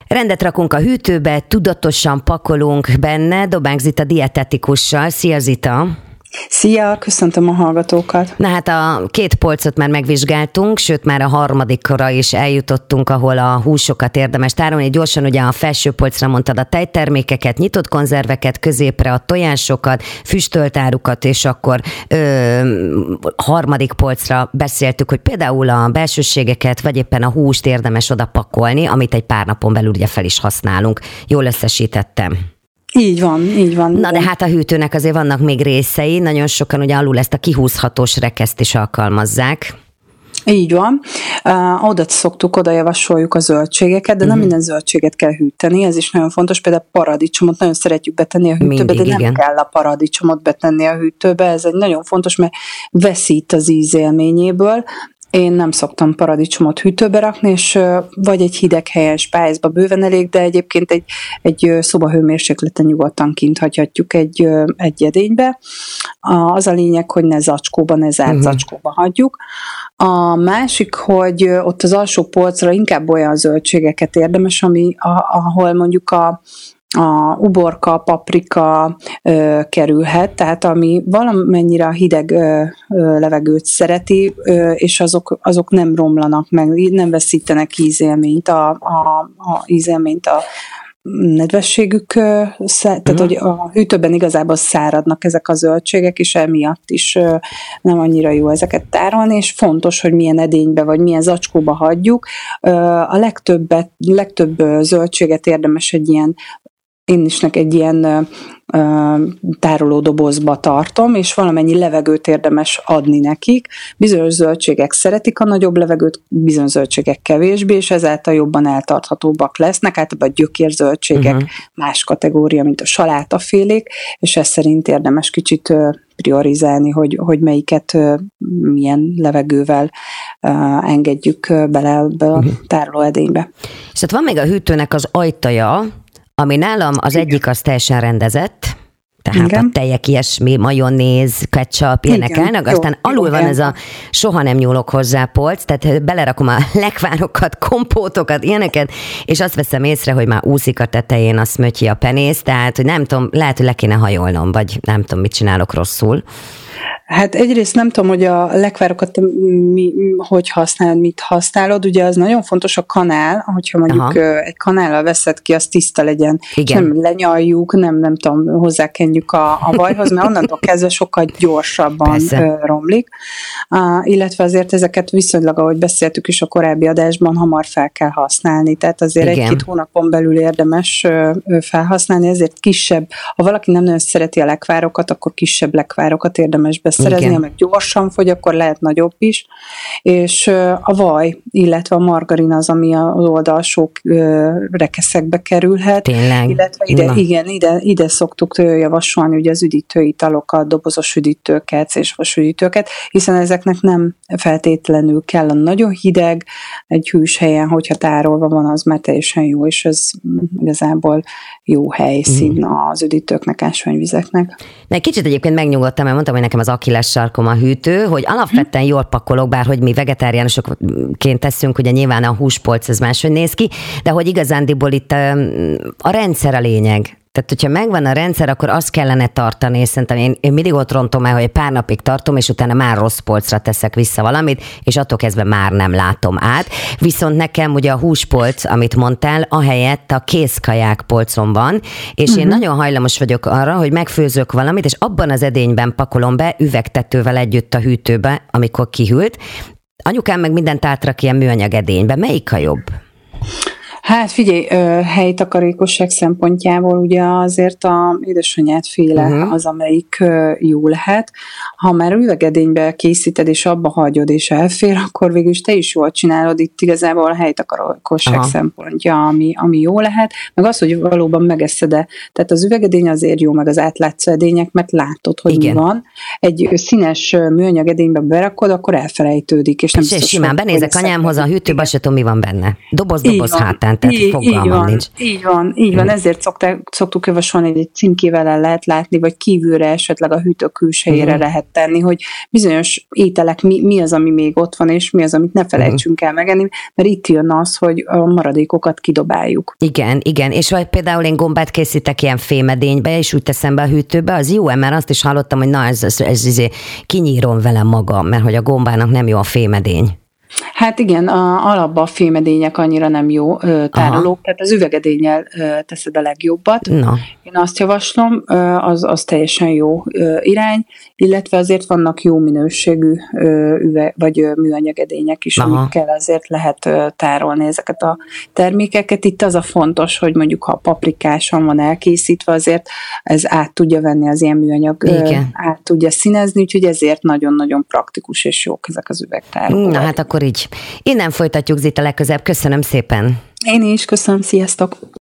Rendet rakunk a hűtőbe, tudatosan pakolunk benne. Dobánk Zita dietetikussal. Szia, Zita! Szia, köszöntöm a hallgatókat! Na hát a 2 polcot már megvizsgáltunk, sőt már a 3. is eljutottunk, ahol a húsokat érdemes tárolni. Gyorsan ugye a felső polcra mondtad a tejtermékeket, nyitott konzerveket, középre a tojásokat, füstölt árukat, és akkor 3. polcra beszéltük, hogy például a belsőségeket, vagy éppen a húst érdemes oda pakolni, amit egy pár napon belül ugye fel is használunk. Jól összesítettem. Így van, így van. Na de hát a hűtőnek azért vannak még részei, nagyon sokan ugye alul ezt a kihúzhatós rekeszt is alkalmazzák. Így van. Oda javasoljuk a zöldségeket, de nem minden zöldséget kell hűteni, ez is nagyon fontos. Például paradicsomot nagyon szeretjük betenni a hűtőbe, de nem kell a paradicsomot betenni a hűtőbe. Ez egy nagyon fontos, mert veszít az ízélményéből. Én nem szoktam paradicsomot hűtőbe rakni, és vagy egy hideg helyen spájzba bőven elég, de egyébként egy szobahőmérsékleten nyugodtan kint hagyhatjuk egy edénybe. Az a lényeg, hogy ne zacskóba, ne zárt zacskóba hagyjuk. A másik, hogy ott az alsó polcra inkább olyan zöldségeket érdemes, ahol mondjuk a uborka, paprika kerülhet, tehát ami valamennyire a hideg levegőt szereti, és azok nem romlanak meg, nem veszítenek ízélményt a nedvességük, tehát hogy a hűtőben igazából száradnak ezek a zöldségek, és emiatt is nem annyira jó ezeket tárolni, és fontos, hogy milyen edénybe vagy milyen zacskóba hagyjuk. A legtöbb zöldséget érdemes én is egy ilyen tárolódobozba tartom, és valamennyi levegőt érdemes adni nekik. Bizonyos zöldségek szeretik a nagyobb levegőt, bizonyos zöldségek kevésbé, és ezáltal jobban eltarthatóbbak lesznek. Általában a gyökérzöldségek más kategória, mint a salátafélék, és ez szerint érdemes kicsit priorizálni, hogy melyiket milyen levegővel engedjük bele a tárolóedénybe. És hát van még a hűtőnek az ajtaja, ami nálam az egyik az teljesen rendezett, tehát igen. A tejek, ilyesmi, majonéz, ketchup, ilyenek állnak, aztán alul van ez a soha nem nyúlok hozzá polc, tehát belerakom a lekvárokat, kompótokat, ilyeneket, és azt veszem észre, hogy már úszik a tetején a szmötyi a penész, tehát hogy nem tudom, lehet, hogy le kéne hajolnom, vagy nem tudom, mit csinálok rosszul. Hát egyrészt nem tudom, hogy a lekvárokat hogy használod, mit használod. Ugye az nagyon fontos a kanál, hogyha mondjuk egy kanállal veszed ki, az tiszta legyen. Igen. Nem lenyaljuk, nem tudom, hozzákenjük a vajhoz, mert onnantól kezdve sokkal gyorsabban romlik. Illetve azért ezeket viszonylag, ahogy beszéltük is a korábbi adásban, hamar fel kell használni. Tehát azért 1-2 hónapon belül érdemes felhasználni, ezért kisebb, ha valaki nem nagyon szereti a lekvárokat, akkor kisebb lekvárokat érdemes beszerezni, ha meg gyorsan fogy, akkor lehet nagyobb is, és a vaj, illetve a margarin az, ami az oldalsó rekeszekbe kerülhet. Tényleg? Illetve ide szoktuk javasolni ugye az üdítőitalokat, dobozos üdítőket, szélsavas üdítőket, hiszen ezeknek nem feltétlenül kell a nagyon hideg, egy hűs helyen, hogyha tárolva van, az már teljesen jó, és ez igazából jó helyszín az üdítőknek, ásványvizeknek. De egy kicsit egyébként megnyugodtam, mert mondtam, hogy nekem az Achilles sarkom a hűtő, hogy alapvetően jól pakolok, bárhogy mi vegetáriánusokként teszünk, ugye nyilván a húspolc ez máshogy néz ki, de hogy igazándiból itt a rendszer a lényeg. Tehát, hogyha megvan a rendszer, akkor azt kellene tartani, és szerintem én mindig ott rontom el, hogy egy pár napig tartom, és utána már rossz polcra teszek vissza valamit, és attól kezdve már nem látom át. Viszont nekem ugye a húspolc, amit mondtál, ahelyett a kézkaják polcon van, és én nagyon hajlamos vagyok arra, hogy megfőzök valamit, és abban az edényben pakolom be üvegtetővel együtt a hűtőbe, amikor kihűlt. Anyukám meg mindent átrak ilyen műanyag edénybe. Melyik a jobb? Hát figyelj, helytakarékosság szempontjából ugye azért a édesanyád féle az, amelyik jó lehet. Ha már üvegedénybe készíted, és abba hagyod, és elfér, akkor végül is te is jól csinálod, itt igazából a helytakarékosság szempontja, ami jó lehet, meg az, hogy valóban megeszed-e. Tehát az üvegedény azért jó, meg az átlátszó edények, mert látod, hogy mi van. Egy színes műanyag edénybe berakod, akkor elfelejtődik. És nem biztos, simán benézek anyámhoz a hűtőbe, se tudom, mi van benne. Doboz hátán. tehát fogalmam nincs. Így van, ezért szoktuk javasolni, hogy egy címkével el lehet látni, vagy kívülre esetleg a hűtő külsejére lehet tenni, hogy bizonyos ételek mi az, ami még ott van, és mi az, amit ne felejtsünk el megenni, mert itt jön az, hogy a maradékokat kidobáljuk. Igen, és vagy például én gombát készítek ilyen fémedénybe, és úgy teszem be a hűtőbe, az jó, mert azt is hallottam, hogy na ez kinyírom vele magam, mert hogy a gombának nem jó a fémedény. Hát igen, alapban a fémedények annyira nem jó tárolók, tehát az üvegedénnyel teszed a legjobbat. Na. Én azt javaslom, az teljesen jó irány, illetve azért vannak jó minőségű vagy műanyagedények is, amikkel azért lehet tárolni ezeket a termékeket. Itt az a fontos, hogy mondjuk ha paprikásan van elkészítve, azért ez át tudja venni az ilyen műanyag, át tudja színezni, úgyhogy ezért nagyon-nagyon praktikus és jók ezek az üvegtárolók. Na hát akkor így. Innen folytatjuk, Zita, legközelebb. Köszönöm szépen. Én is, köszönöm, sziasztok!